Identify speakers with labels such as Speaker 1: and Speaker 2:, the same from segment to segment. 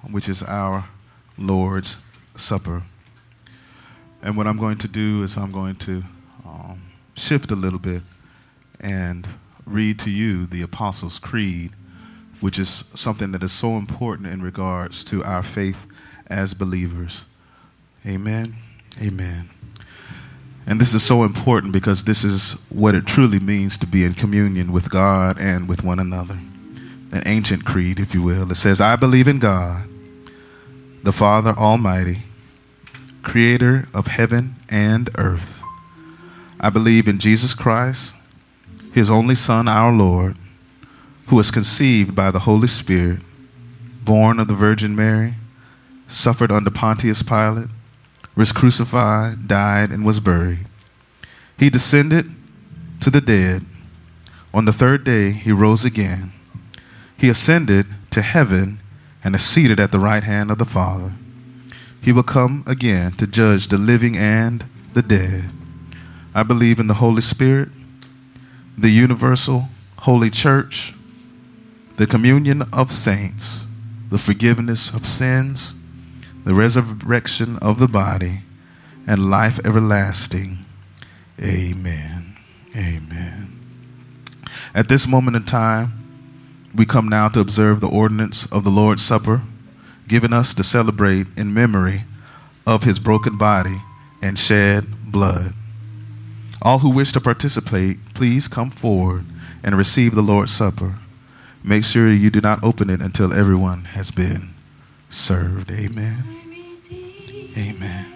Speaker 1: which is our Lord's Supper. And what I'm going to do is I'm going to shift a little bit and read to you the Apostles' Creed, which is something that is so important in regards to our faith as believers. Amen. Amen. And this is so important because this is what it truly means to be in communion with God and with one another. An ancient creed, if you will. It says, I believe in God, the Father Almighty, creator of heaven and earth. I believe in Jesus Christ, his only Son, our Lord, who was conceived by the Holy Spirit, born of the Virgin Mary, suffered under Pontius Pilate, was crucified, died, and was buried. He descended to the dead. On the third day, he rose again. He ascended to heaven and is seated at the right hand of the Father. He will come again to judge the living and the dead. I believe in the Holy Spirit, the universal Holy Church, the communion of saints, the forgiveness of sins, the resurrection of the body, and life everlasting. Amen. Amen. At this moment in time, we come now to observe the ordinance of the Lord's Supper, given us to celebrate in memory of his broken body and shed blood. All who wish to participate, please come forward and receive the Lord's Supper. Make sure you do not open it until everyone has been served. Amen. Amen.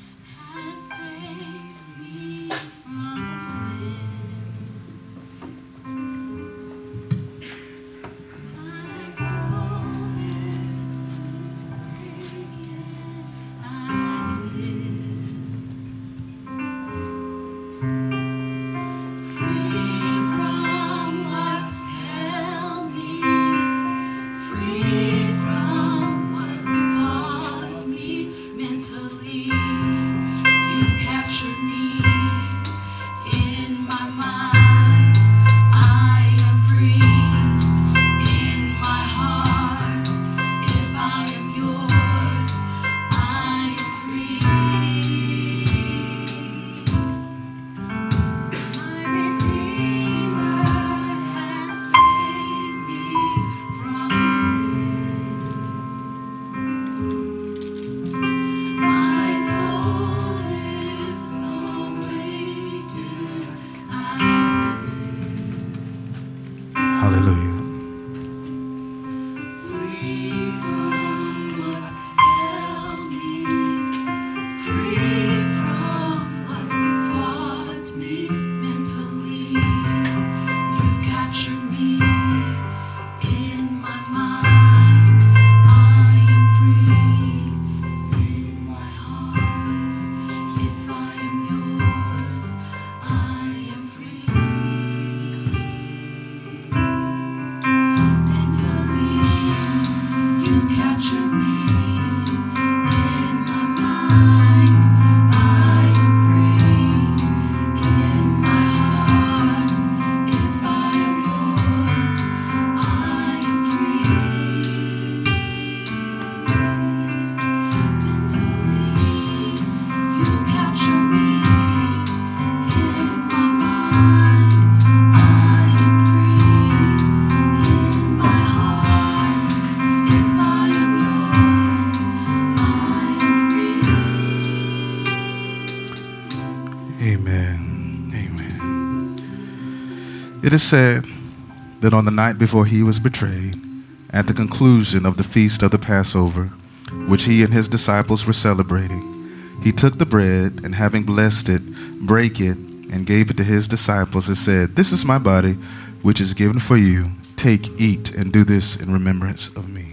Speaker 1: It is said that on the night before he was betrayed, at the conclusion of the feast of the Passover, which he and his disciples were celebrating, he took the bread and having blessed it, brake it, and gave it to his disciples and said, "This is my body, which is given for you. Take, eat, and do this in remembrance of me."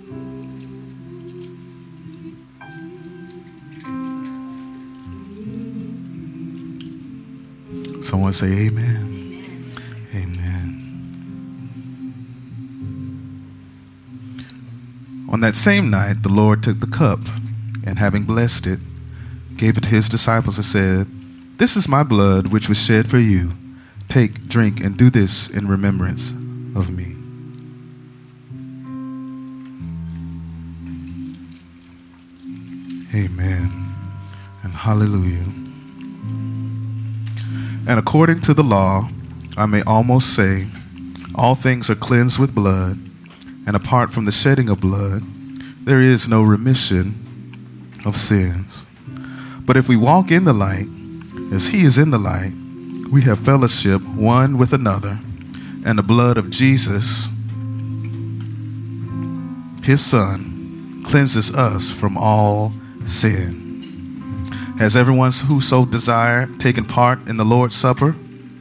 Speaker 1: Someone say amen. Amen. On that same night, the Lord took the cup and having blessed it, gave it to his disciples and said, "This is my blood, which was shed for you. Take, drink, and do this in remembrance of me." Amen. And hallelujah. And according to the law, I may almost say, all things are cleansed with blood, and apart from the shedding of blood, there is no remission of sins. But if we walk in the light, as he is in the light, we have fellowship one with another, and the blood of Jesus, his Son, cleanses us from all sin. Has everyone who so desired taken part in the Lord's Supper?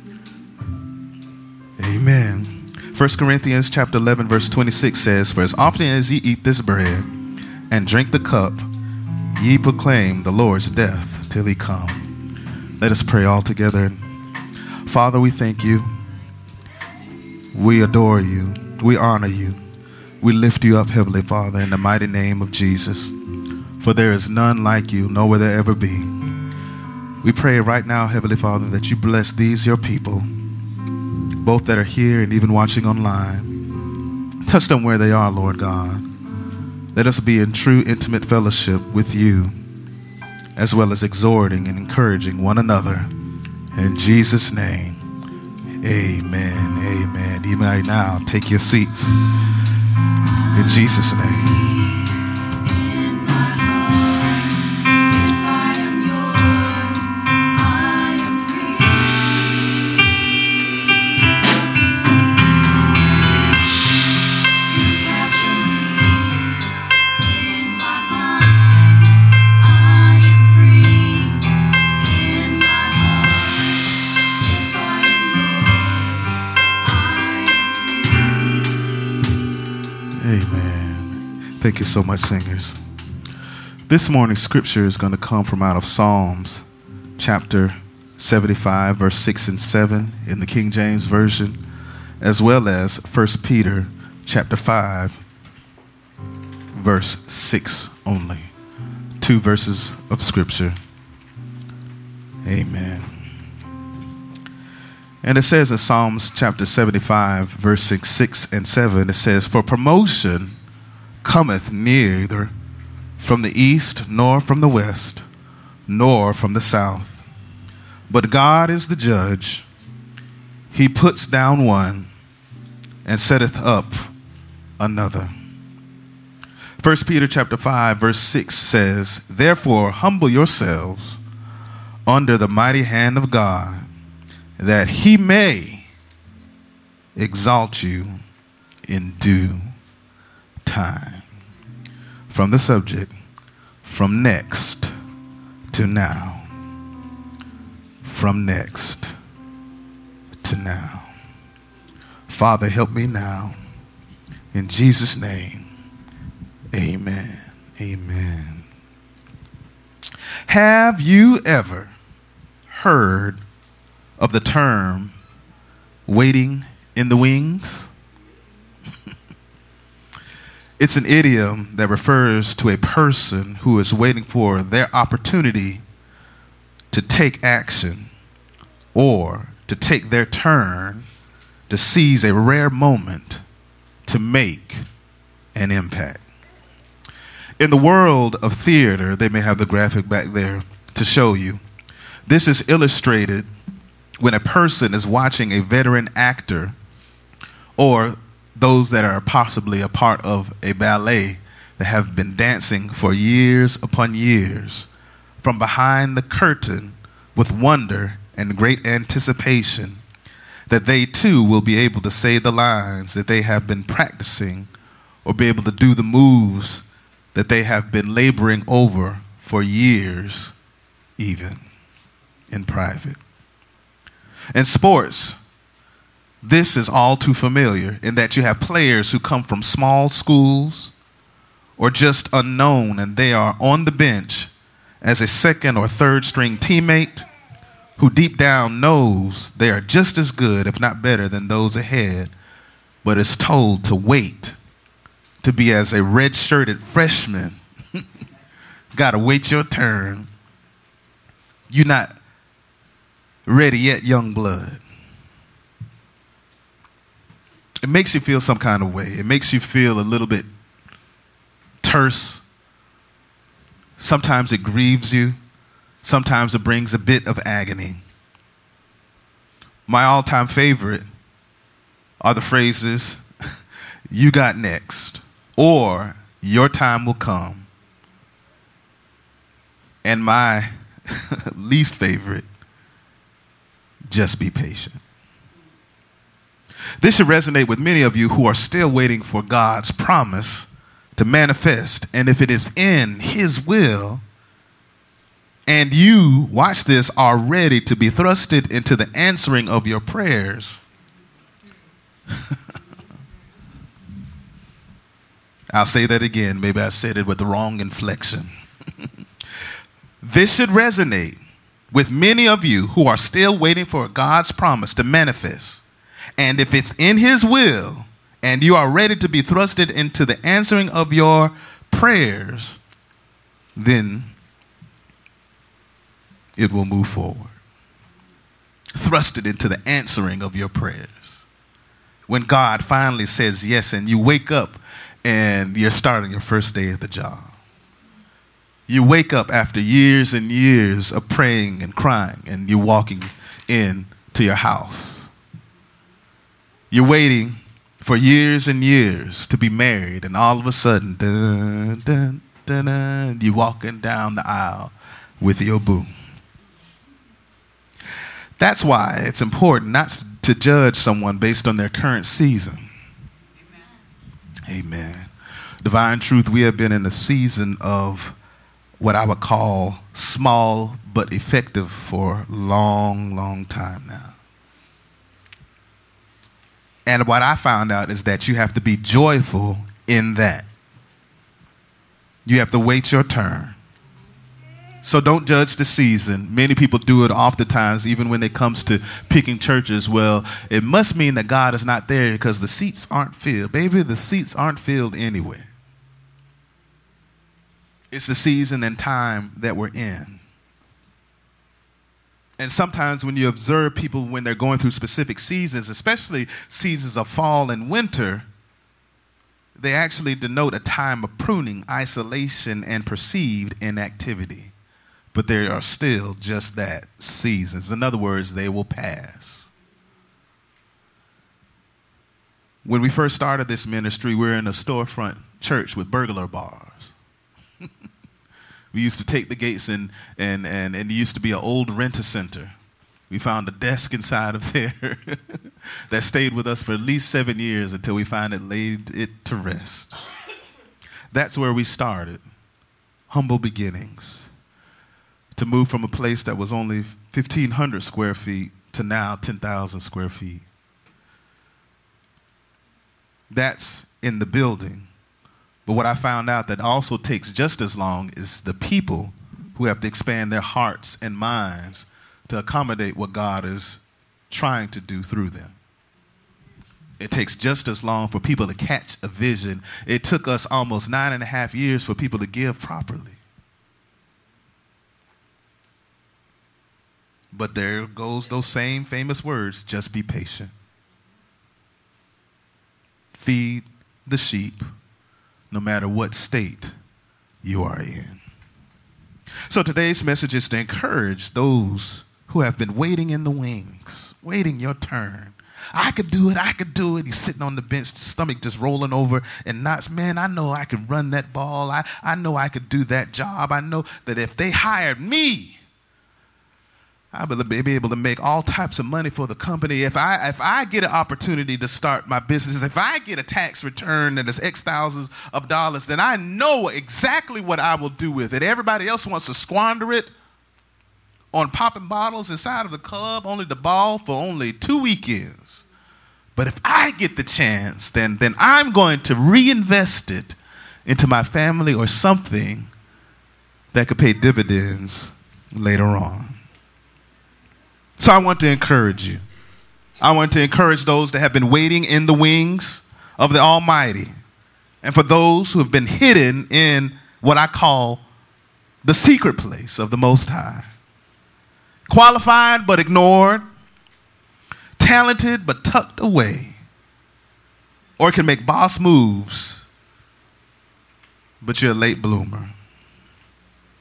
Speaker 1: Amen. 1 Corinthians chapter 11, verse 26 says, for as often as ye eat this bread and drink the cup, ye proclaim the Lord's death till he come. Let us pray all together. Father, we thank you. We adore you. We honor you. We lift you up, Heavenly Father, in the mighty name of Jesus. For there is none like you, nor will there ever be. We pray right now, Heavenly Father, that you bless these, your people, both that are here and even watching online. Touch them where they are, Lord God. Let us be in true, intimate fellowship with you, as well as exhorting and encouraging one another. In Jesus' name, amen, amen. You may now take your seats. In Jesus' name. Thank you so much, singers. This morning's scripture is going to come from out of Psalms chapter 75, verse 6 and 7 in the King James Version, as well as 1 Peter chapter 5, verse 6 only. 2 verses of scripture. Amen. And it says in Psalms chapter 75, verse 6 and 7, it says, for promotion cometh neither from the east, nor from the west, nor from the south. But God is the judge. He puts down one and setteth up another. 1 Peter chapter 5, verse 6 says, therefore humble yourselves under the mighty hand of God, that he may exalt you in due time. From the subject, from next to now. From next to now. Father, help me now. In Jesus' name, amen. Amen. Have you ever heard of the term waiting in the wings? It's an idiom that refers to a person who is waiting for their opportunity to take action or to take their turn to seize a rare moment to make an impact. In the world of theater, they may have the graphic back there to show you. This is illustrated when a person is watching a veteran actor or those that are possibly a part of a ballet that have been dancing for years upon years from behind the curtain with wonder and great anticipation that they too will be able to say the lines that they have been practicing or be able to do the moves that they have been laboring over for years, even in private. In sports, this is all too familiar in that you have players who come from small schools or just unknown, and they are on the bench as a second or third string teammate who deep down knows they are just as good, if not better, than those ahead, but is told to wait to be as a red-shirted freshman. Got to wait your turn. You're not ready yet, young blood. It makes you feel some kind of way. It makes you feel a little bit terse. Sometimes it grieves you. Sometimes it brings a bit of agony. My all-time favorite are the phrases, "You got next," or "Your time will come." And my least favorite, "Just be patient." This should resonate with many of you who are still waiting for God's promise to manifest. And if it is in His will, and you, watch this, are ready to be thrusted into the answering of your prayers, I'll say that again. Maybe I said it with the wrong inflection. This should resonate with many of you who are still waiting for God's promise to manifest. And if it's in His will, and you are ready to be thrusted into the answering of your prayers, then it will move forward. Thrusted into the answering of your prayers. When God finally says yes, and you wake up and you're starting your first day at the job. You wake up after years and years of praying and crying, and you're walking into your house. You're waiting for years and years to be married, and all of a sudden, dun, dun, dun, dun, you're walking down the aisle with your boo. That's why it's important not to judge someone based on their current season. Amen. Divine Truth, we have been in a season of what I would call small but effective for a long, long time now. And what I found out is that you have to be joyful in that. You have to wait your turn. So don't judge the season. Many people do it oftentimes, even when it comes to picking churches. Well, it must mean that God is not there because the seats aren't filled. Baby, the seats aren't filled anyway. It's the season and time that we're in. And sometimes when you observe people when they're going through specific seasons, especially seasons of fall and winter, they actually denote a time of pruning, isolation, and perceived inactivity. But they are still just that, seasons. In other words, they will pass. When we first started this ministry, we were in a storefront church with burglar bars. We used to take the gates and it used to be an old rent-a-center. We found a desk inside of there that stayed with us for at least 7 years until we finally laid it to rest. That's where we started. Humble beginnings. To move from a place that was only 1,500 square feet to now 10,000 square feet. That's in the building. But what I found out that also takes just as long is the people who have to expand their hearts and minds to accommodate what God is trying to do through them. It takes just as long for people to catch a vision. It took us almost 9.5 years for people to give properly. But there goes those same famous words, just be patient. Feed the sheep no matter what state you are in. So today's message is to encourage those who have been waiting in the wings, waiting your turn. I could do it, I could do it. You're sitting on the bench, stomach just rolling over and knots. Man, I know I could run that ball. I know I could do that job. I know that if they hired me, I would be able to make all types of money for the company. If I get an opportunity to start my business, if I get a tax return that is X thousands of dollars, then I know exactly what I will do with it. Everybody else wants to squander it on popping bottles inside of the club, only the ball for only 2 weekends. But if I get the chance, then I'm going to reinvest it into my family or something that could pay dividends later on. So I want to encourage you. I want to encourage those that have been waiting in the wings of the Almighty. And for those who have been hidden in what I call the secret place of the Most High. Qualified but ignored. Talented but tucked away. Or can make boss moves, but you're a late bloomer.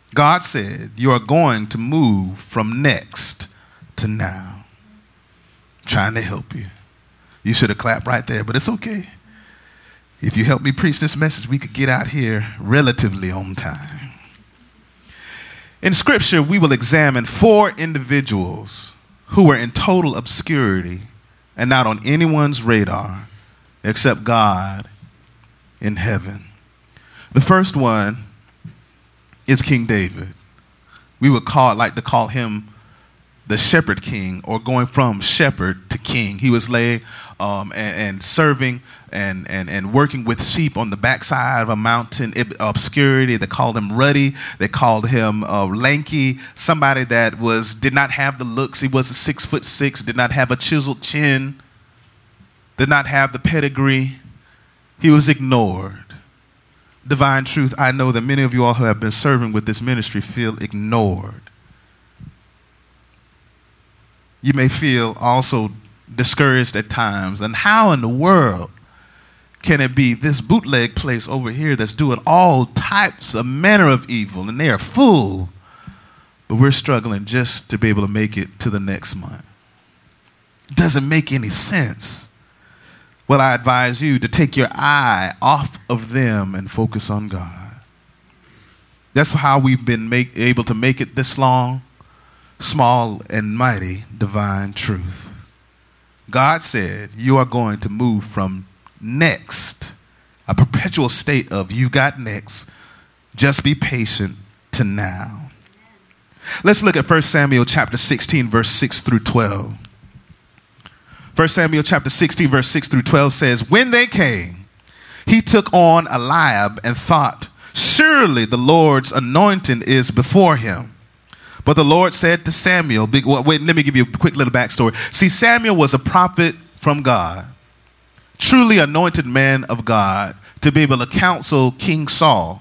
Speaker 1: God said, you are going to move from next to now. I'm trying to help you. You should have clapped right there, but it's okay. If you help me preach this message, we could get out here relatively on time. In Scripture, we will examine 4 individuals who were in total obscurity and not on anyone's radar except God in heaven. The first one is King David. We would like to call him the shepherd king, or going from shepherd to king. He was and serving and working with sheep on the backside of a mountain obscurity. They called him ruddy. They called him lanky, somebody that did not have the looks. He was 6'6", did not have a chiseled chin, did not have the pedigree. He was ignored. Divine Truth, I know that many of you all who have been serving with this ministry feel ignored. You may feel also discouraged at times. And how in the world can it be this bootleg place over here that's doing all types of manner of evil, and they are full, but we're struggling just to be able to make it to the next month? It doesn't make any sense. Well, I advise you to take your eye off of them and focus on God. That's how we've been able to make it this long. Small and mighty divine truth. God said you are going to move from next, a perpetual state of you got next, just be patient, to now. Let's look at 1 Samuel chapter 16, verse 6 through 12. 1 Samuel chapter 16, verse 6 through 12 says, when they came, he took on Eliab and thought, surely the Lord's anointing is before him. But the Lord said to Samuel, wait, let me give you a quick little backstory. See, Samuel was a prophet from God, truly anointed man of God, to be able to counsel King Saul.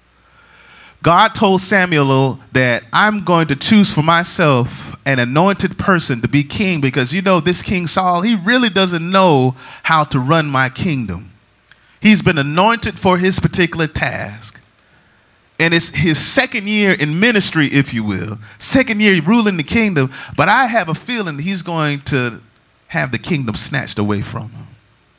Speaker 1: God told Samuel that I'm going to choose for myself an anointed person to be king, because this King Saul, he really doesn't know how to run my kingdom. He's been anointed for his particular task. And it's his second year in ministry, if you will. Second year ruling the kingdom. But I have a feeling he's going to have the kingdom snatched away from him.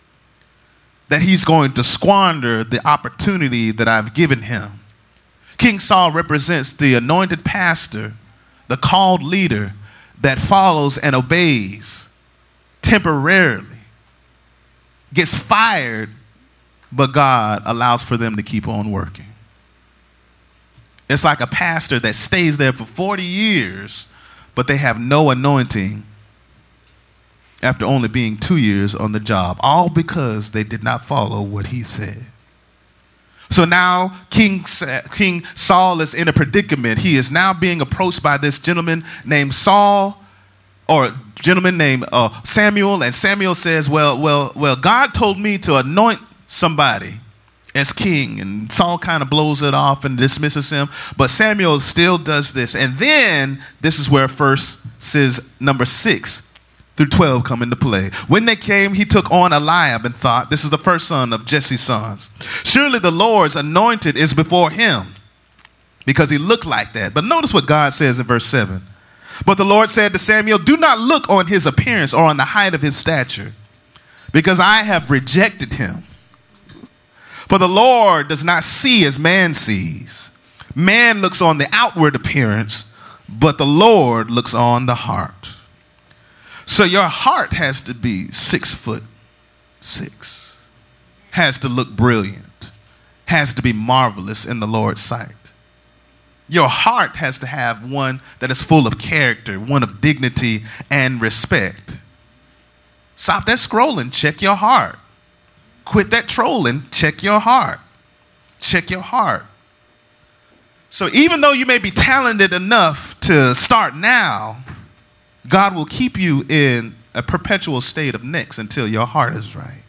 Speaker 1: That he's going to squander the opportunity that I've given him. King Saul represents the anointed pastor, the called leader that follows and obeys temporarily. Gets fired, but God allows for them to keep on working. It's like a pastor that stays there for 40 years, but they have no anointing after only being 2 years on the job, all because they did not follow what he said. So now King Saul is in a predicament. He is now being approached by this gentleman named Samuel, and Samuel says, well, God told me to anoint somebody as king, and Saul kind of blows it off and dismisses him, but Samuel still does this. And then this is where number 6 through 12 come into play. When they came, he took on Eliab and thought, this is the first son of Jesse's sons, surely the Lord's anointed is before him, because he looked like that. But notice what God says in verse 7. But the Lord said to Samuel, do not look on his appearance or on the height of his stature, because I have rejected him. For the Lord does not see as man sees. Man looks on the outward appearance, but the Lord looks on the heart. So your heart has to be 6'6", has to look brilliant, has to be marvelous in the Lord's sight. Your heart has to have one that is full of character, one of dignity and respect. Stop that scrolling, check your heart. Quit that trolling, check your heart. Check your heart. So even though you may be talented enough to start now, God will keep you in a perpetual state of next until your heart is right.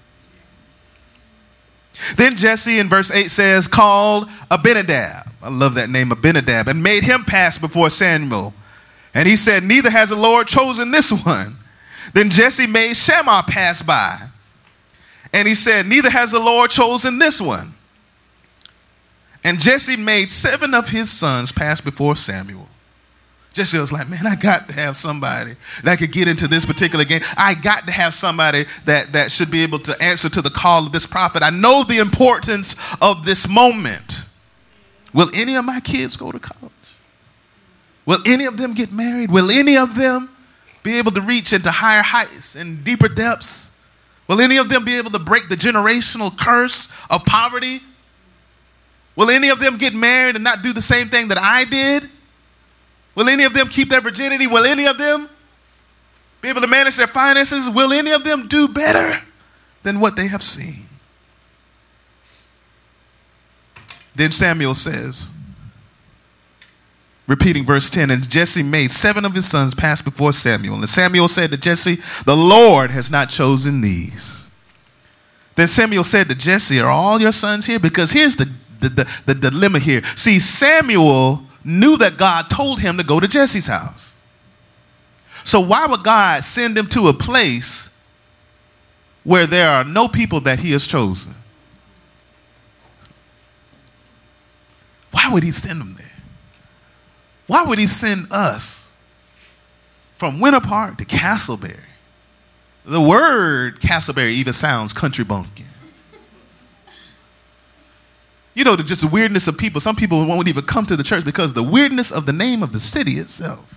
Speaker 1: Then Jesse in verse 8 says, called Abinadab. I love that name, Abinadab, and made him pass before Samuel. And he said, neither has the Lord chosen this one. Then Jesse made Shammah pass by. And he said, neither has the Lord chosen this one. And Jesse made 7 of his sons pass before Samuel. Jesse was like, man, I got to have somebody that could get into this particular game. I got to have somebody that should be able to answer to the call of this prophet. I know the importance of this moment. Will any of my kids go to college? Will any of them get married? Will any of them be able to reach into higher heights and deeper depths? Will any of them be able to break the generational curse of poverty? Will any of them get married and not do the same thing that I did? Will any of them keep their virginity? Will any of them be able to manage their finances? Will any of them do better than what they have seen? Then Samuel says, repeating verse 10, and Jesse made 7 of his sons pass before Samuel. And Samuel said to Jesse, the Lord has not chosen these. Then Samuel said to Jesse, are all your sons here? Because here's the dilemma here. See, Samuel knew that God told him to go to Jesse's house. So why would God send him to a place where there are no people that he has chosen? Why would he send them there? Why would he send us from Winter Park to Castleberry? The word Castleberry even sounds country bumpkin. You know, just the weirdness of people. Some people won't even come to the church because of the weirdness of the name of the city itself.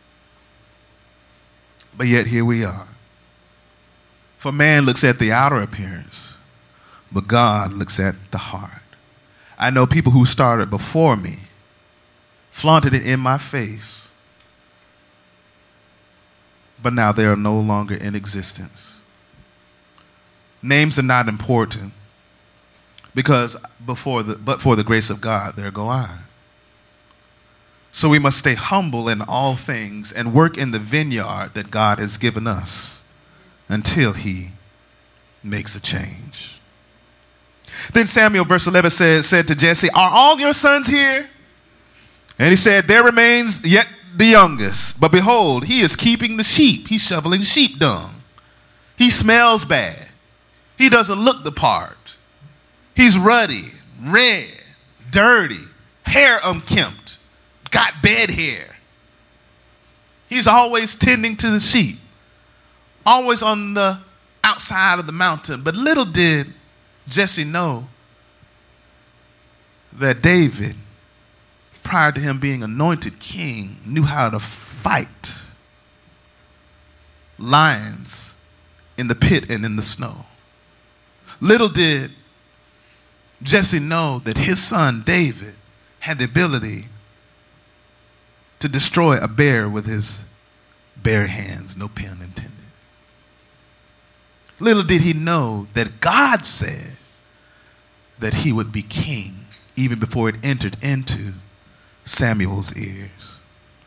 Speaker 1: But yet here we are. For man looks at the outer appearance, but God looks at the heart. I know people who started before me, flaunted it in my face, but now they are no longer in existence. Names are not important. Because but for the grace of God, there go I. So we must stay humble in all things and work in the vineyard that God has given us until he makes a change. Then Samuel, verse 11, said to Jesse, are all your sons here? And he said, there remains yet the youngest. But behold, he is keeping the sheep. He's shoveling sheep dung. He smells bad. He doesn't look the part. He's ruddy, red, dirty, hair unkempt, got bed hair. He's always tending to the sheep, always on the outside of the mountain. But little did Jesse know that David, prior to him being anointed king, knew how to fight lions in the pit and in the snow. Little did Jesse know that his son David had the ability to destroy a bear with his bare hands, no pun intended. Little did he know that God said that he would be king even before it entered into Samuel's ears.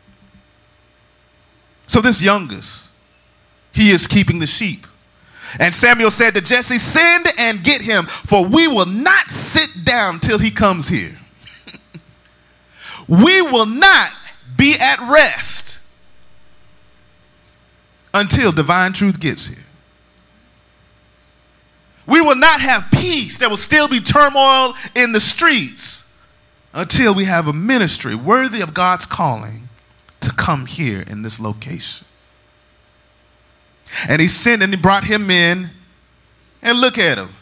Speaker 1: So this youngest, he is keeping the sheep. And Samuel said to Jesse, send and get him, for we will not sit down till he comes here. We will not be at rest until divine truth gets here. We will not have peace. There will still be turmoil in the streets until we have a ministry worthy of God's calling to come here in this location. And he sent and he brought him in, and look at him.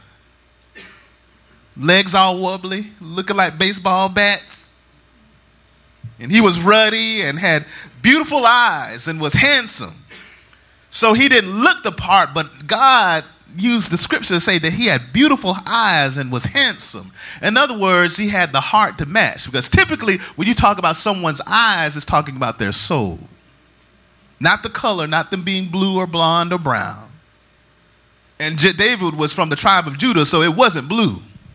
Speaker 1: Legs all wobbly, looking like baseball bats. And he was ruddy and had beautiful eyes and was handsome. So he didn't look the part, but God used the scripture to say that he had beautiful eyes and was handsome. In other words, he had the heart to match. Because typically when you talk about someone's eyes, it's talking about their soul. Not the color, not them being blue or blonde or brown. And David was from the tribe of Judah, so it wasn't blue.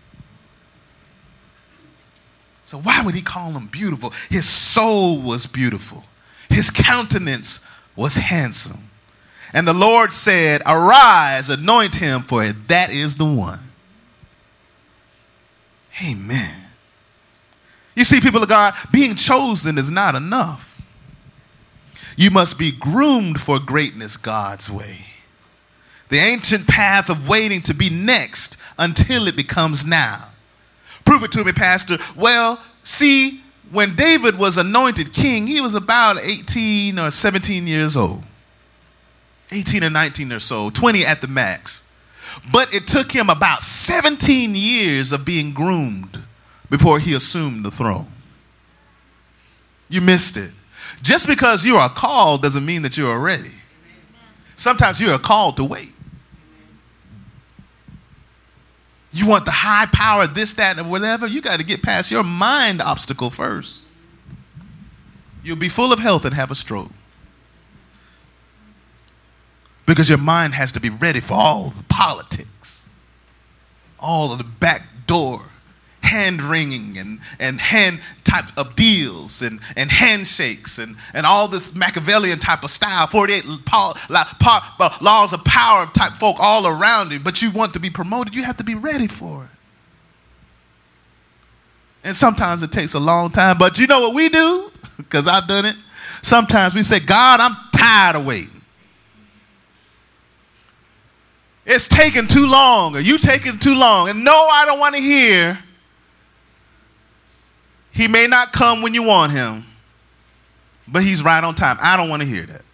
Speaker 1: So why would he call him beautiful? His soul was beautiful. His countenance was handsome. And the Lord said, arise, anoint him, for that is the one. Amen. You see, people of God, being chosen is not enough. You must be groomed for greatness God's way. The ancient path of waiting to be next until it becomes now. Prove it to me, Pastor. Well, see, when David was anointed king, he was about 18 or 17 years old. 18 or 19 or so, 20 at the max. But it took him about 17 years of being groomed before he assumed the throne. You missed it. Just because you are called doesn't mean that you are ready. Sometimes you are called to wait. You want the high power, this, that, and whatever, you got to get past your mind obstacle first. You'll be full of health and have a stroke. Because your mind has to be ready for all the politics, all of the backdoor hand-wringing and hand type of deals and handshakes and all this Machiavellian type of style, 48 laws of power type folk all around you, but you want to be promoted, you have to be ready for it. And sometimes it takes a long time, but you know what we do? Because I've done it. Sometimes we say, God, I'm tired of waiting. It's taking too long, or you taking too long. And no, I don't want to hear. He may not come when you want him, but he's right on time. I don't want to hear that.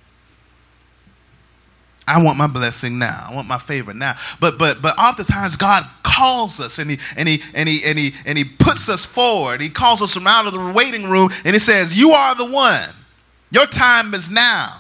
Speaker 1: I want my blessing now. I want my favor now. But oftentimes God calls us and he puts us forward. He calls us from out of the waiting room and he says, "You are the one. Your time is now."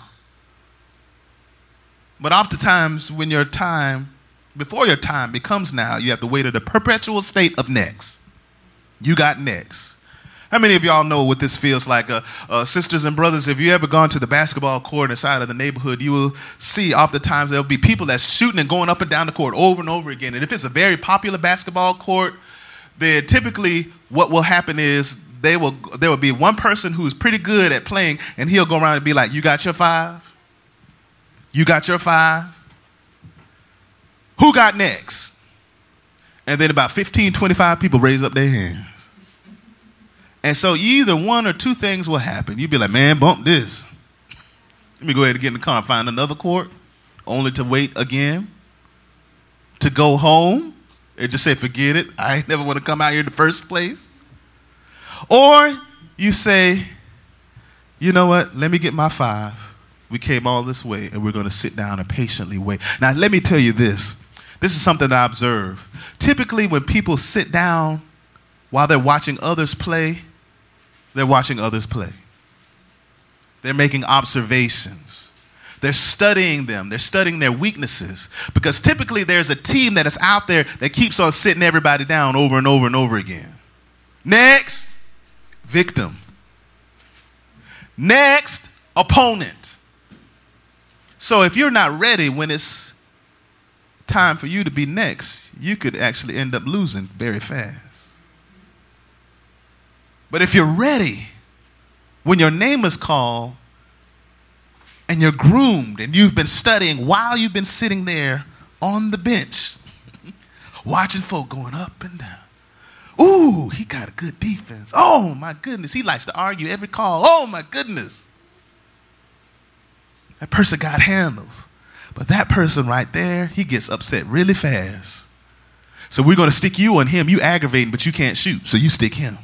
Speaker 1: But oftentimes when your time, before your time becomes now, you have to wait at a perpetual state of next. You got next. How many of y'all know what this feels like? Sisters and brothers, if you ever gone to the basketball court inside of the neighborhood, you will see oftentimes there'll be people that's shooting and going up and down the court over and over again. And if it's a very popular basketball court, then typically what will happen is there will be one person who's pretty good at playing, and he'll go around and be like, "You got your 5? You got your 5? Who got next?" And then about 15, 25 people raise up their hands. And so either one or two things will happen. You'll be like, "Man, bump this. Let me go ahead and get in the car and find another court," only to wait again, to go home and just say, "Forget it. I ain't never want to come out here in the first place." Or you say, "You know what? Let me get my 5. We came all this way and we're going to sit down and patiently wait." Now, let me tell you this. This is something that I observe. Typically, when people sit down while they're watching others play, they're watching others play. They're making observations. They're studying them. They're studying their weaknesses. Because typically there's a team that is out there that keeps on sitting everybody down over and over and over again. Next, victim. Next, opponent. So if you're not ready when it's time for you to be next, you could actually end up losing very fast. But if you're ready, when your name is called and you're groomed and you've been studying while you've been sitting there on the bench, watching folk going up and down. Ooh, he got a good defense. Oh, my goodness. He likes to argue every call. Oh, my goodness. That person got handles. But that person right there, he gets upset really fast. So we're going to stick you on him. You aggravating, but you can't shoot. So you stick him.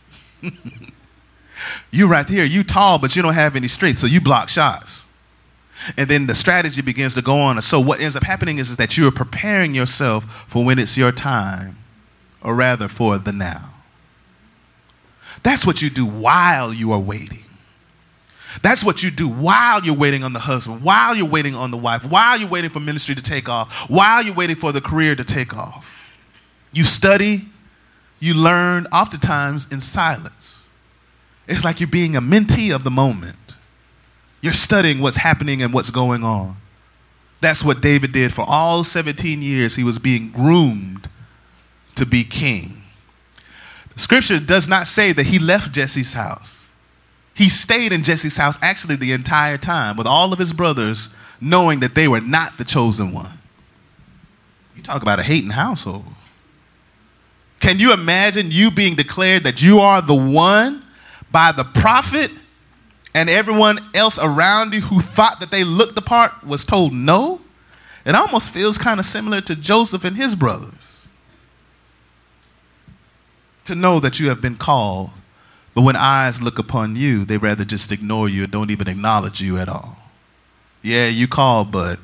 Speaker 1: You right here, you tall, but you don't have any strength, so you block shots. And then the strategy begins to go on. So what ends up happening is that you are preparing yourself for when it's your time, or rather for the now. That's what you do while you are waiting. That's what you do while you're waiting on the husband, while you're waiting on the wife, while you're waiting for ministry to take off, while you're waiting for the career to take off. You study, you learn, oftentimes in silence. It's like you're being a mentee of the moment. You're studying what's happening and what's going on. That's what David did for all 17 years. He was being groomed to be king. The scripture does not say that he left Jesse's house. He stayed in Jesse's house actually the entire time with all of his brothers, knowing that they were not the chosen one. You talk about a hating household. Can you imagine you being declared that you are the one by the prophet, and everyone else around you who thought that they looked the part was told no? It almost feels kind of similar to Joseph and his brothers. to know that you have been called, but when eyes look upon you, they rather just ignore you and don't even acknowledge you at all. Yeah, you called, but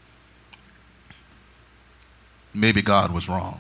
Speaker 1: maybe God was wrong.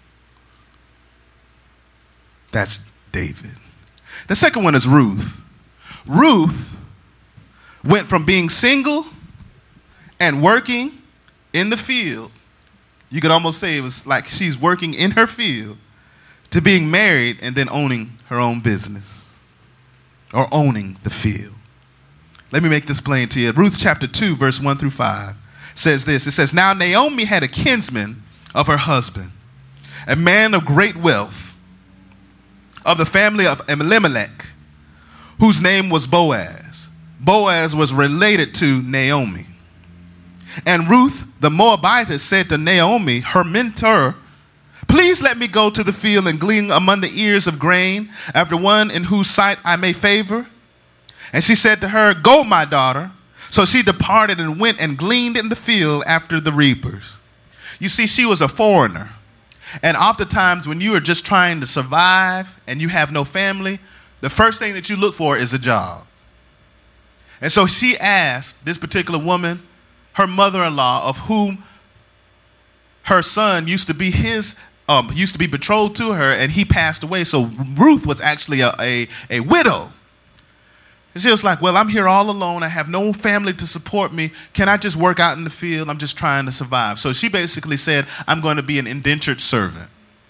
Speaker 1: That's David. The second one is Ruth. Ruth went from being single and working in the field. You could almost say it was like she's working in her field, to being married and then owning her own business or owning the field. Let me make this plain to you. Ruth chapter 2, verse 1 through 5 says this. It says, "Now Naomi had a kinsman of her husband, a man of great wealth, of the family of Elimelech, whose name was Boaz. Boaz was related to Naomi. And Ruth the Moabitess said to Naomi, her mentor, 'Please let me go to the field and glean among the ears of grain after one in whose sight I may favor.' And she said to her, 'Go, my daughter.' So she departed and went and gleaned in the field after the reapers." You see, she was a foreigner. And oftentimes when you are just trying to survive and you have no family, the first thing that you look for is a job. And so she asked this particular woman, her mother-in-law, of whom her son used to be betrothed to her, and he passed away. So Ruth was actually a widow. And she was like, "Well, I'm here all alone. I have no family to support me. Can I just work out in the field? I'm just trying to survive." So she basically said, "I'm going to be an indentured servant.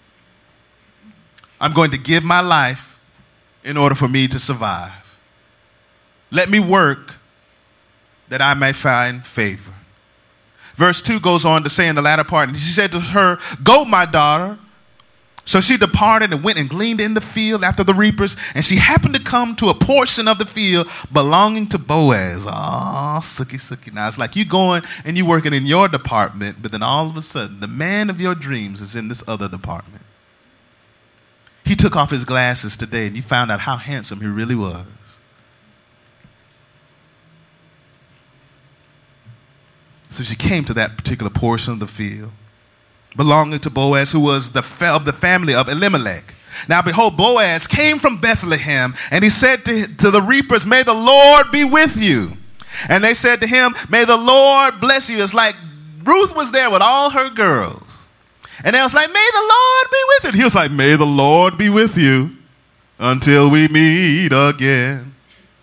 Speaker 1: I'm going to give my life in order for me to survive. Let me work that I may find favor." Verse 2 goes on to say in the latter part, and she said to her, "Go, my daughter." So she departed and went and gleaned in the field after the reapers, and she happened to come to a portion of the field belonging to Boaz. Oh, sookie, sookie. Now, it's like you going and you working in your department, but then all of a sudden, the man of your dreams is in this other department. He took off his glasses today, and you found out how handsome he really was. So she came to that particular portion of the field belonging to Boaz, who was of the family of Elimelech. Now behold, Boaz came from Bethlehem, and he said to the reapers, "May the Lord be with you." And they said to him, "May the Lord bless you." It's like Ruth was there with all her girls. And they was like, "May the Lord be with you." And he was like, "May the Lord be with you until we meet again."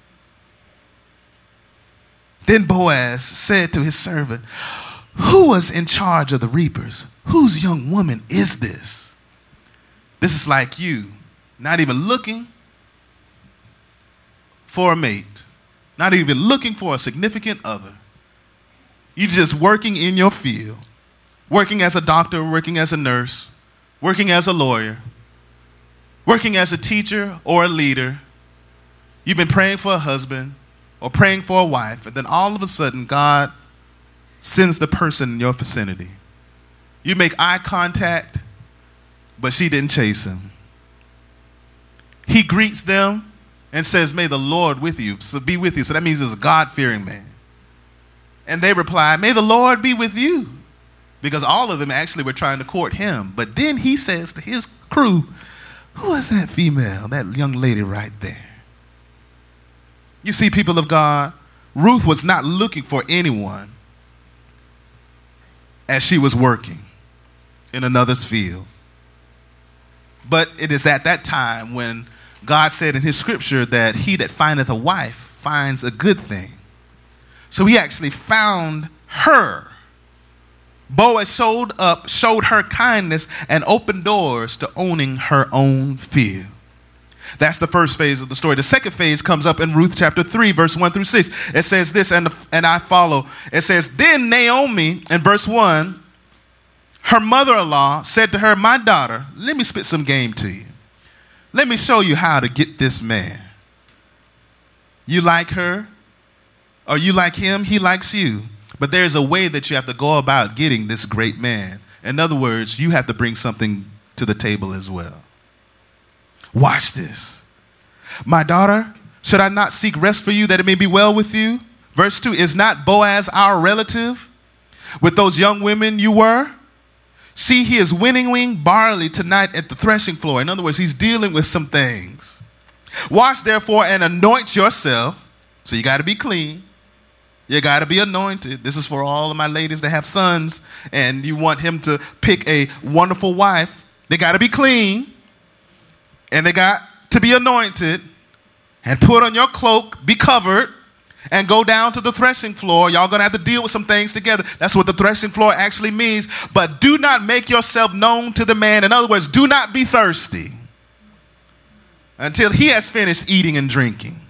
Speaker 1: Then Boaz said to his servant, "Who was in charge of the reapers? Whose young woman is this?" This is like you, not even looking for a mate, not even looking for a significant other. You're just working in your field, working as a doctor, working as a nurse, working as a lawyer, working as a teacher or a leader. You've been praying for a husband or praying for a wife, and then all of a sudden God sends the person in your vicinity. You make eye contact, but she didn't chase him. He greets them and says, "May the Lord with you." So be with you. So that means he's a God-fearing man. And they reply, "May the Lord be with you." Because all of them actually were trying to court him. But then he says to his crew, "Who is that female, that young lady right there?" You see, people of God, Ruth was not looking for anyone as she was working in another's field. But it is at that time when God said in his scripture that he that findeth a wife finds a good thing. So he actually found her. Boaz showed her kindness, and opened doors to owning her own field. That's the first phase of the story. The second phase comes up in Ruth chapter 3, verse 1 through 6. It says this, and I follow. It says, "Then Naomi," in verse 1, her mother-in-law said to her, "My daughter, let me spit some game to you. Let me show you how to get this man. You like her, or you like him, he likes you. But there's a way that you have to go about getting this great man. In other words, you have to bring something to the table as well. Watch this. My daughter, should I not seek rest for you that it may be well with you?" Verse 2, "Is not Boaz our relative with those young women you were?" See, he is winnowing barley tonight at the threshing floor. In other words, he's dealing with some things. Wash therefore and anoint yourself. So you got to be clean. You got to be anointed. This is for all of my ladies that have sons and you want him to pick a wonderful wife. They got to be clean and they got to be anointed, and put on your cloak, be covered, and go down to the threshing floor. Y'all going to have to deal with some things together. That's what the threshing floor actually means. But do not make yourself known to the man. In other words, do not be thirsty until he has finished eating and drinking.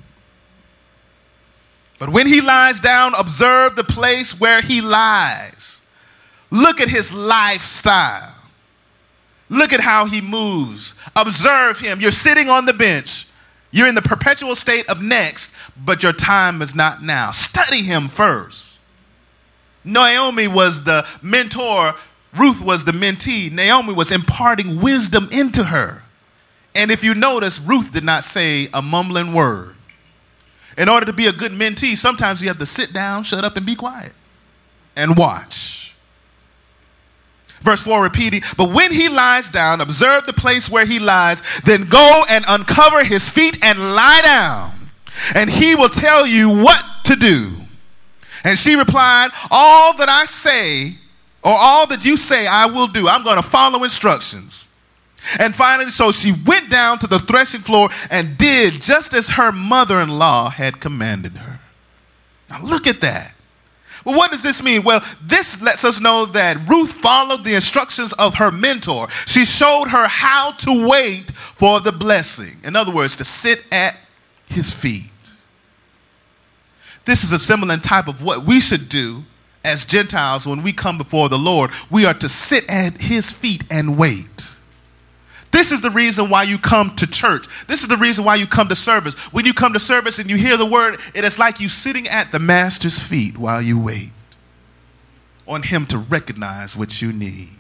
Speaker 1: But when he lies down, observe the place where he lies. Look at his lifestyle. Look at how he moves. Observe him. You're sitting on the bench. You're in the perpetual state of next, but your time is not now. Study him first. Naomi was the mentor. Ruth was the mentee. Naomi was imparting wisdom into her. And if you notice, Ruth did not say a mumbling word. In order to be a good mentee, sometimes you have to sit down, shut up, and be quiet and watch. Verse 4 repeating, but when he lies down, observe the place where he lies, then go and uncover his feet and lie down, and he will tell you what to do. And she replied, all that I say, or all that you say, I will do. I'm going to follow instructions. And finally, so she went down to the threshing floor and did just as her mother-in-law had commanded her. Now look at that. Well, what does this mean? Well, this lets us know that Ruth followed the instructions of her mentor. She showed her how to wait for the blessing. In other words, to sit at his feet. This is a similar type of what we should do as Gentiles when we come before the Lord. We are to sit at his feet and wait. This is the reason why you come to church. This is the reason why you come to service. When you come to service and you hear the word, it is like you sitting at the master's feet while you wait on him to recognize what you need.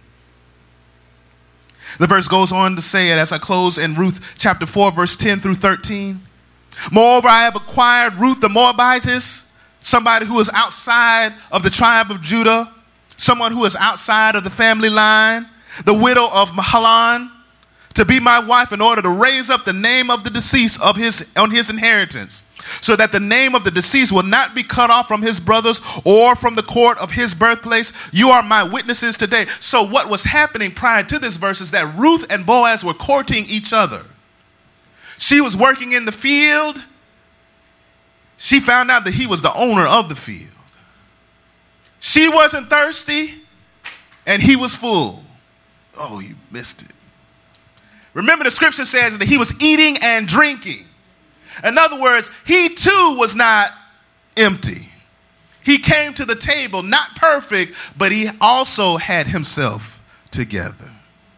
Speaker 1: The verse goes on to say it as I close in Ruth chapter 4, verse 10 through 13. Moreover, I have acquired Ruth the Moabitess, somebody who is outside of the tribe of Judah, someone who is outside of the family line, the widow of Mahlon, to be my wife in order to raise up the name of the deceased on his inheritance, so that the name of the deceased will not be cut off from his brothers or from the court of his birthplace. You are my witnesses today. So what was happening prior to this verse is that Ruth and Boaz were courting each other. She was working in the field. She found out that he was the owner of the field. She wasn't thirsty, and he was full. Oh, you missed it. Remember, the scripture says that he was eating and drinking. In other words, he too was not empty. He came to the table, not perfect, but he also had himself together.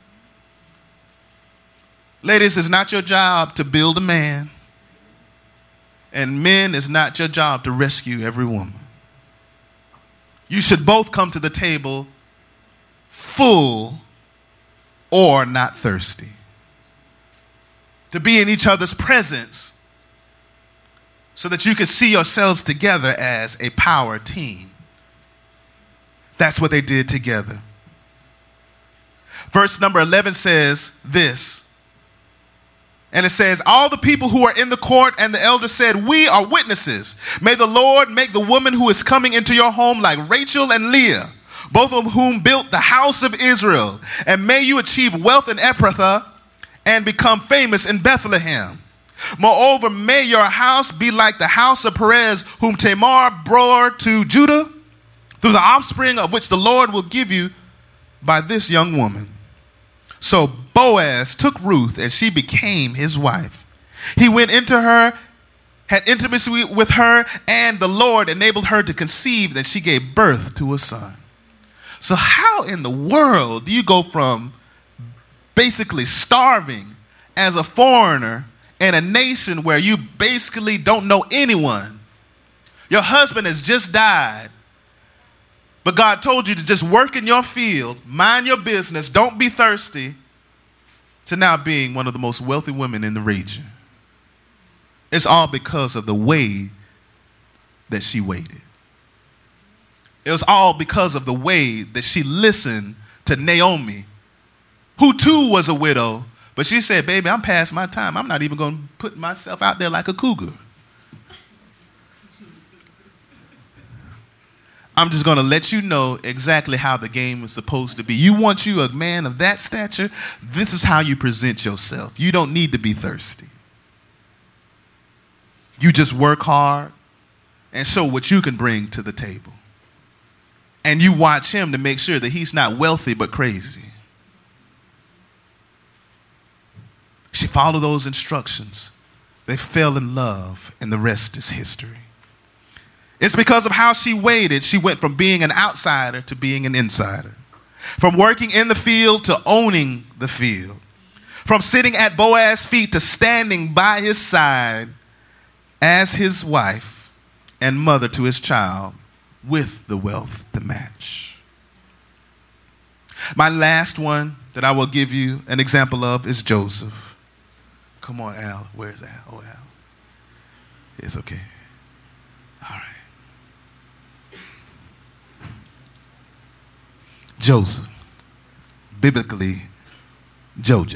Speaker 1: Ladies, it's not your job to build a man. And men, it's not your job to rescue every woman. You should both come to the table full or not thirsty. To be in each other's presence so that you can see yourselves together as a power team. That's what they did together. Verse number 11 says this. And it says, all the people who are in the court and the elders said, we are witnesses. May the Lord make the woman who is coming into your home like Rachel and Leah, both of whom built the house of Israel. And may you achieve wealth in Ephrathah and become famous in Bethlehem. Moreover, may your house be like the house of Perez, whom Tamar bore to Judah, through the offspring of which the Lord will give you by this young woman. So Boaz took Ruth, and she became his wife. He went into her, had intimacy with her, and the Lord enabled her to conceive, that she gave birth to a son. So how in the world do you go from basically starving as a foreigner in a nation where you basically don't know anyone? Your husband has just died, but God told you to just work in your field, mind your business, don't be thirsty, to now being one of the most wealthy women in the region. It's all because of the way that she waited. It was all because of the way that she listened to Naomi, who too was a widow, but she said, baby, I'm past my time. I'm not even going to put myself out there like a cougar. I'm just going to let you know exactly how the game is supposed to be. You want you a man of that stature? This is how you present yourself. You don't need to be thirsty. You just work hard and show what you can bring to the table. And you watch him to make sure that he's not wealthy but crazy. She followed those instructions. They fell in love, and the rest is history. It's because of how she waited. She went from being an outsider to being an insider. From working in the field to owning the field. From sitting at Boaz's feet to standing by his side as his wife and mother to his child with the wealth to match. My last one that I will give you an example of is Joseph. Come on, Al. Where's Al? Oh, Al. It's okay. All right. Joseph, biblically, Jojo.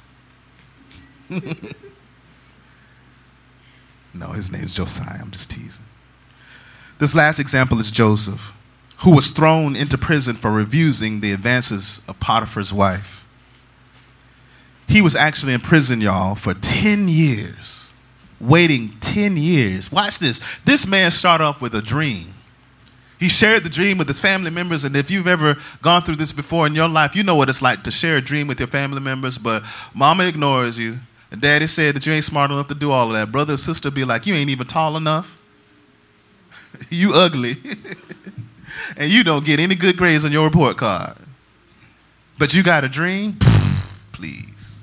Speaker 1: No, his name's Josiah. I'm just teasing. This last example is Joseph, who was thrown into prison for refusing the advances of Potiphar's wife. He was actually in prison, y'all, for 10 years, waiting 10 years. Watch this. This man started off with a dream. He shared the dream with his family members, and if you've ever gone through this before in your life, you know what it's like to share a dream with your family members, but mama ignores you, and daddy said that you ain't smart enough to do all of that. Brother and sister be like, you ain't even tall enough. You ugly. And you don't get any good grades on your report card. But you got a dream? Please.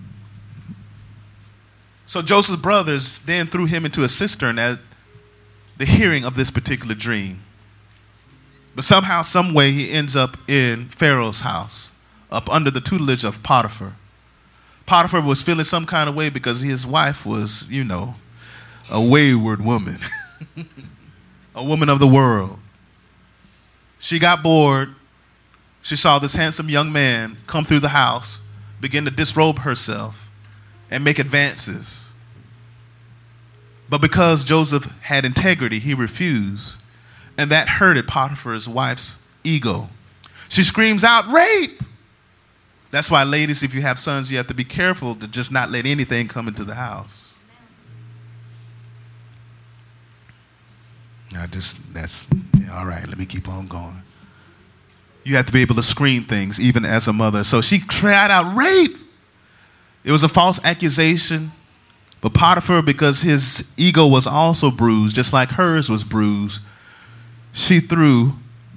Speaker 1: So Joseph's brothers then threw him into a cistern at the hearing of this particular dream. But somehow, some way, he ends up in Pharaoh's house, up under the tutelage of Potiphar. Potiphar was feeling some kind of way because his wife was, you know, a wayward woman, a woman of the world. She got bored. She saw this handsome young man come through the house, begin to disrobe herself, and make advances. But because Joseph had integrity, he refused. And that hurted Potiphar's wife's ego. She screams out, rape! That's why, ladies, if you have sons, you have to be careful to just not let anything come into the house. All right, let me keep on going. You have to be able to screen things, even as a mother. So she cried out, rape! It was a false accusation. But Potiphar, because his ego was also bruised, just like hers was bruised, he threw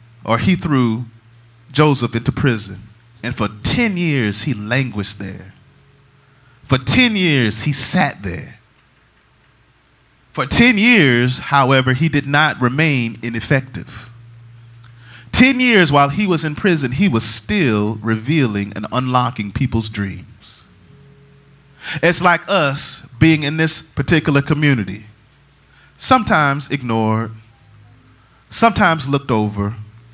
Speaker 1: Joseph into prison. And for 10 years, he languished there. For 10 years, he sat there. For 10 years, however, he did not remain ineffective. 10 years while he was in prison, he was still revealing and unlocking people's dreams. It's like us being in this particular community. Sometimes ignored, sometimes looked over.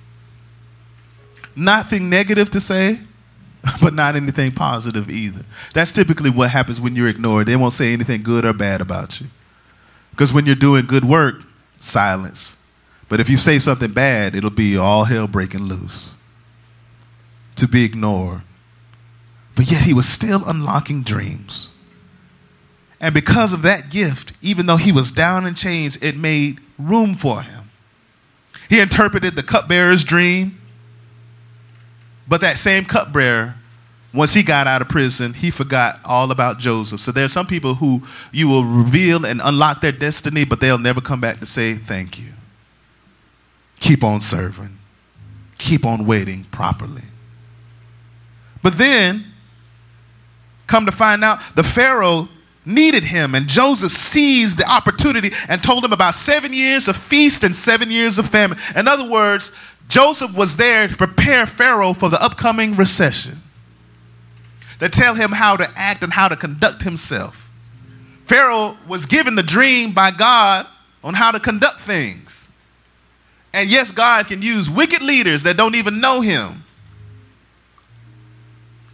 Speaker 1: Nothing negative to say, but not anything positive either. That's typically what happens when you're ignored. They won't say anything good or bad about you. Because when you're doing good work, silence. But if you say something bad, it'll be all hell breaking loose. To be ignored. But yet he was still unlocking dreams. And because of that gift, even though he was down in chains, it made room for him. He interpreted the cupbearer's dream. But that same cupbearer, once he got out of prison, he forgot all about Joseph. So there are some people who you will reveal and unlock their destiny, but they'll never come back to say thank you. Keep on serving. Keep on waiting properly. But then, come to find out, the Pharaoh needed him, and Joseph seized the opportunity and told him about 7 years of feast and 7 years of famine. In other words, Joseph was there to prepare Pharaoh for the upcoming recession, to tell him how to act and how to conduct himself. Pharaoh was given the dream by God on how to conduct things. And yes, God can use wicked leaders that don't even know him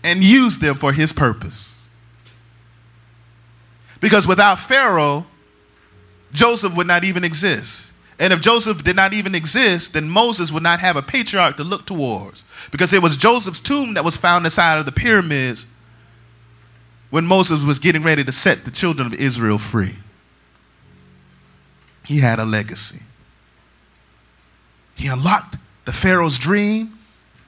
Speaker 1: and use them for his purpose. Because without Pharaoh, Joseph would not even exist. And if Joseph did not even exist, then Moses would not have a patriarch to look towards. Because it was Joseph's tomb that was found inside of the pyramids when Moses was getting ready to set the children of Israel free. He had a legacy. He unlocked the Pharaoh's dream,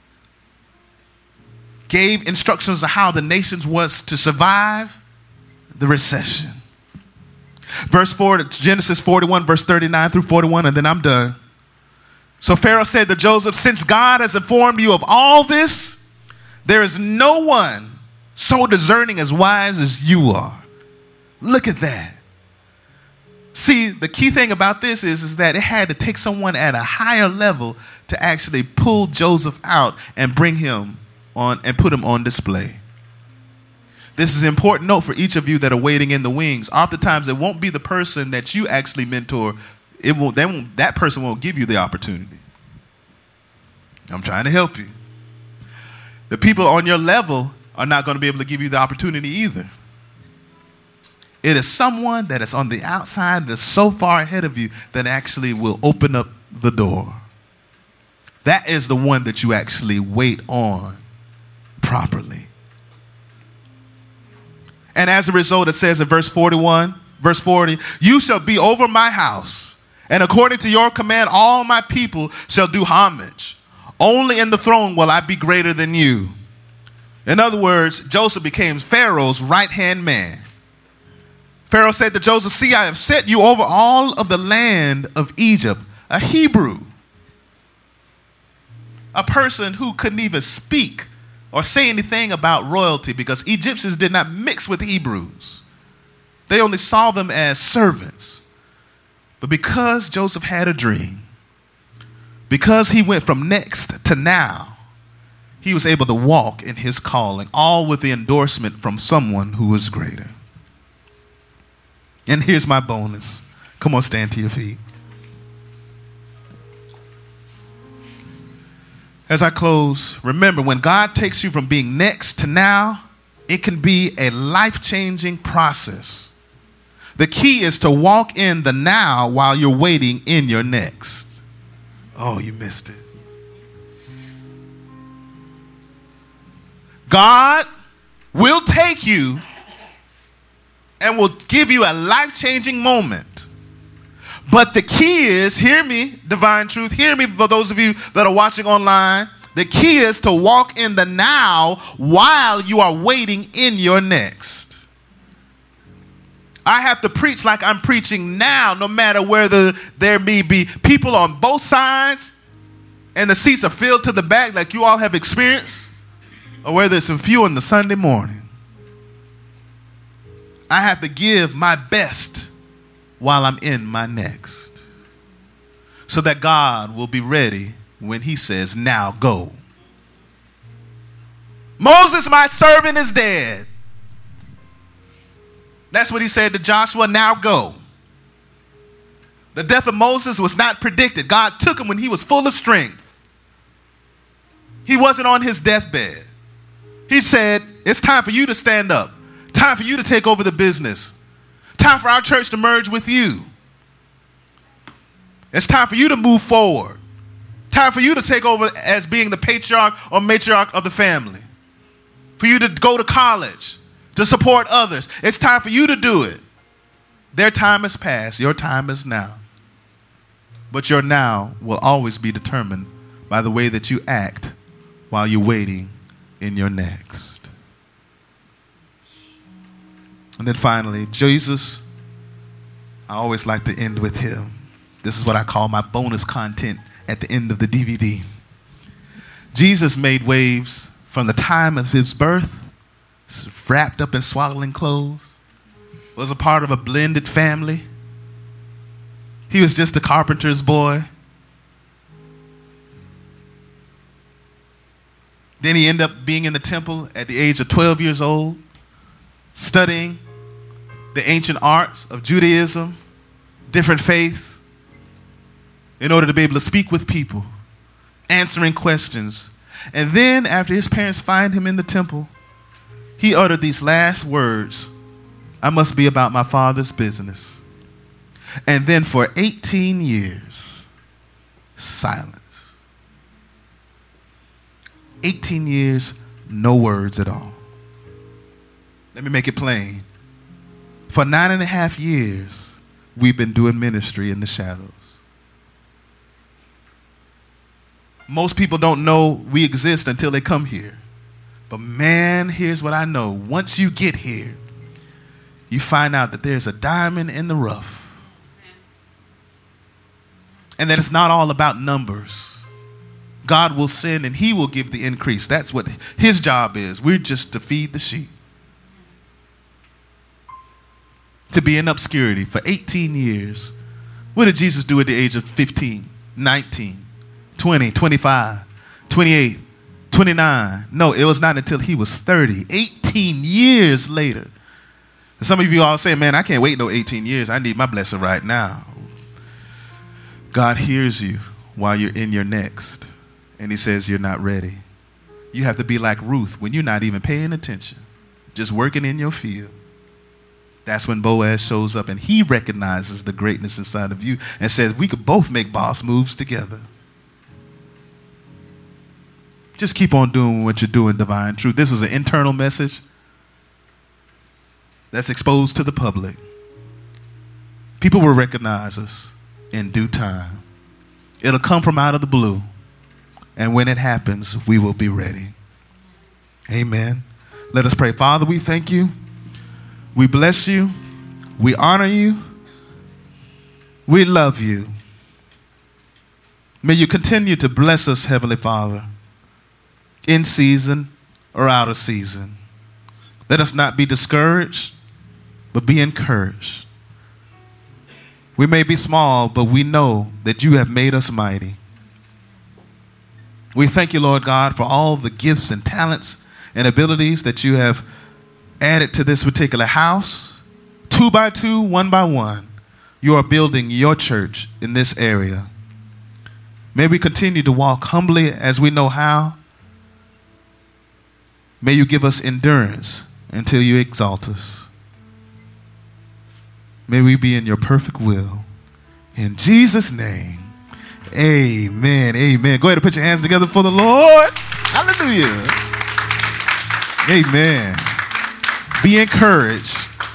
Speaker 1: gave instructions on how the nations was to survive the recession. Verse 4, Genesis 41, verse 39 through 41, and then I'm done. So Pharaoh said to Joseph, since God has informed you of all this, there is no one so discerning as wise as you are. Look at that. See, the key thing about this is that it had to take someone at a higher level to actually pull Joseph out and bring him on and put him on display. This is an important note for each of you that are waiting in the wings. Oftentimes, it won't be the person that you actually mentor. That person won't give you the opportunity. I'm trying to help you. The people on your level are not going to be able to give you the opportunity either. It is someone that is on the outside that is so far ahead of you that actually will open up the door. That is the one that you actually wait on properly. And as a result, it says in verse 40, you shall be over my house, and according to your command, all my people shall do homage. Only in the throne will I be greater than you. In other words, Joseph became Pharaoh's right-hand man. Pharaoh said to Joseph, see, I have set you over all of the land of Egypt, a Hebrew, a person who couldn't even speak or say anything about royalty because Egyptians did not mix with Hebrews. They only saw them as servants. But because Joseph had a dream, because he went from next to now, he was able to walk in his calling, all with the endorsement from someone who was greater. And here's my bonus. Come on, stand to your feet. As I close, remember, when God takes you from being next to now, it can be a life-changing process. The key is to walk in the now while you're waiting in your next. Oh, you missed it. God will take you and will give you a life-changing moment. But the key is, hear me, Divine Truth, hear me for those of you that are watching online. The key is to walk in the now while you are waiting in your next. I have to preach like I'm preaching now, no matter whether there may be people on both sides and the seats are filled to the back like you all have experienced, or whether it's a few on the Sunday morning. I have to give my best while I'm in my next, so that God will be ready when he says, now go. Moses, my servant, is dead. That's what he said to Joshua, now go. The death of Moses was not predicted. God took him when he was full of strength. He wasn't on his deathbed. He said, it's time for you to stand up. Time for you to take over the business. Time for our church to merge with you. It's time for you to move forward. Time for you to take over as being the patriarch or matriarch of the family. For you to go to college, to support others. It's time for you to do it. Their time is past. Your time is now. But your now will always be determined by the way that you act while you're waiting in your next. And then finally, Jesus, I always like to end with him. This is what I call my bonus content at the end of the DVD. Jesus made waves from the time of his birth, wrapped up in swaddling clothes, was a part of a blended family. He was just a carpenter's boy. Then he ended up being in the temple at the age of 12 years old, studying the ancient arts of Judaism, different faiths, in order to be able to speak with people, answering questions. And then after his parents find him in the temple, he uttered these last words, I must be about my Father's business. And then for 18 years, silence. 18 years, no words at all. Let me make it plain. For 9.5 years, we've been doing ministry in the shadows. Most people don't know we exist until they come here. But man, here's what I know. Once you get here, you find out that there's a diamond in the rough. And that it's not all about numbers. God will send and he will give the increase. That's what his job is. We're just to feed the sheep. To be in obscurity for 18 years. What did Jesus do at the age of 15, 19, 20, 25, 28, 29? No, it was not until he was 30. 18 years later. And some of you all say, man, I can't wait no 18 years. I need my blessing right now. God hears you while you're in your next. And he says you're not ready. You have to be like Ruth when you're not even paying attention. Just working in your field. That's when Boaz shows up and he recognizes the greatness inside of you and says we could both make boss moves together. Just keep on doing what you're doing, Divine Truth. This is an internal message that's exposed to the public. People will recognize us in due time. It'll come from out of the blue. And when it happens, we will be ready. Amen. Let us pray. Father, we thank you. We bless you. We honor you. We love you. May you continue to bless us, Heavenly Father, in season or out of season. Let us not be discouraged, but be encouraged. We may be small, but we know that you have made us mighty. We thank you, Lord God, for all the gifts and talents and abilities that you have added to this particular house. 2 by 2, 1 by 1, you are building your church in this area. May we continue to walk humbly as we know how. May you give us endurance until you exalt us. May we be in your perfect will. In Jesus' name, amen, amen. Go ahead and put your hands together for the Lord. Hallelujah. Amen. Be encouraged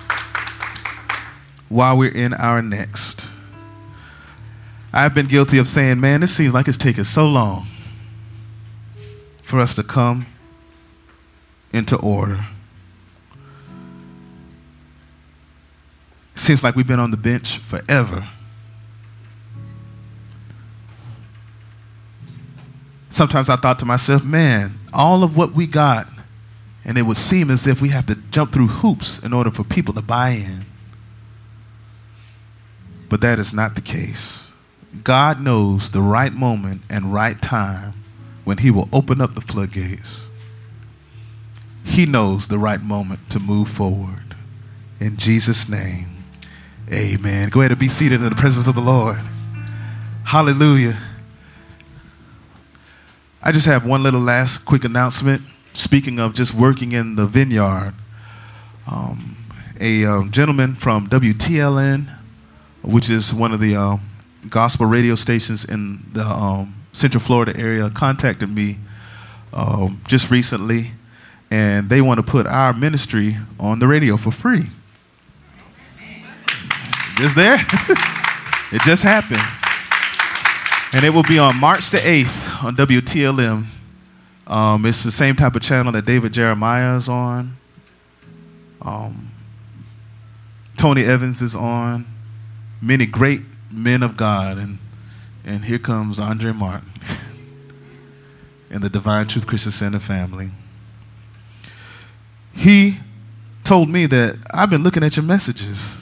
Speaker 1: while we're in our next. I've been guilty of saying, man, this seems like it's taking so long for us to come into order. Seems like we've been on the bench forever. Sometimes I thought to myself, man, all of what we got, and it would seem as if we have to jump through hoops in order for people to buy in. But that is not the case. God knows the right moment and right time when he will open up the floodgates. He knows the right moment to move forward. In Jesus' name. Amen. Go ahead and be seated in the presence of the Lord. Hallelujah. I just have one little last quick announcement. Speaking of just working in the vineyard, a gentleman from WTLN, which is one of the gospel radio stations in the Central Florida area, contacted me just recently, and they want to put our ministry on the radio for free. Just there. It just happened. And it will be on March the 8th on WTLM. It's the same type of channel that David Jeremiah is on. Tony Evans is on. Many great men of God. And here comes Andre Martin and the Divine Truth Christian Center family. He told me that I've been looking at your messages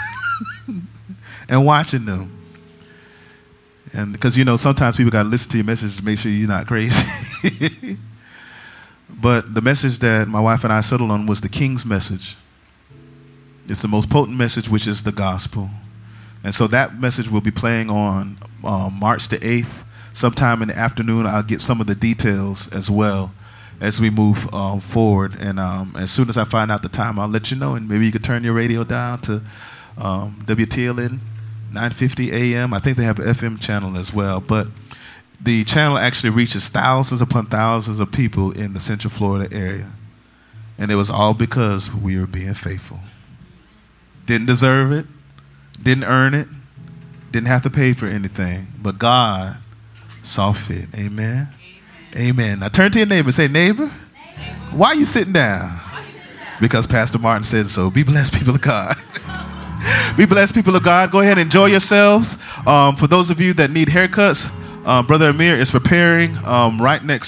Speaker 1: and watching them. And because, you know, sometimes people got to listen to your message to make sure you're not crazy. But the message that my wife and I settled on was the King's message. It's the most potent message, which is the gospel. And so that message will be playing on March the 8th. Sometime in the afternoon, I'll get some of the details as well. as we move forward. And as soon as I find out the time, I'll let you know, and maybe you could turn your radio down to WTLN 950 AM. I think they have an FM channel as well, but the channel actually reaches thousands upon thousands of people in the Central Florida area. And it was all because we were being faithful. Didn't deserve it, didn't earn it, didn't have to pay for anything, but God saw fit. Amen? Amen. Now turn to your neighbor and say, neighbor, why are you sitting down? Because Pastor Martin said so. Be blessed, people of God. Be blessed, people of God. Go ahead and enjoy yourselves. For those of you that need haircuts, Brother Amir is preparing right next